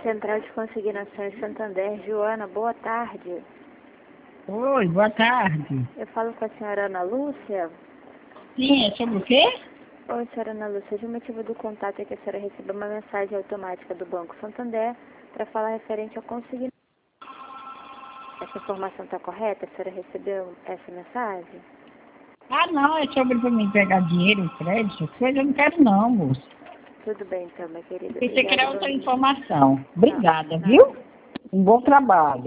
Central de Consignações Santander. Joana, boa tarde. Oi, boa tarde. Eu falo com a senhora Ana Lúcia. Sim, é sobre o quê? Oi, senhora Ana Lúcia. O motivo do contato é que a senhora recebeu uma mensagem automática do Banco Santander para falar referente ao consignação. Essa informação está correta? A senhora recebeu essa mensagem? Ah, não, é sobre para mim pegar dinheiro, crédito, essas coisas eu não quero não, moço. Tudo bem então, minha querida. Pensei que era outra Obrigada, informação. Obrigada, Não. viu? Um bom trabalho.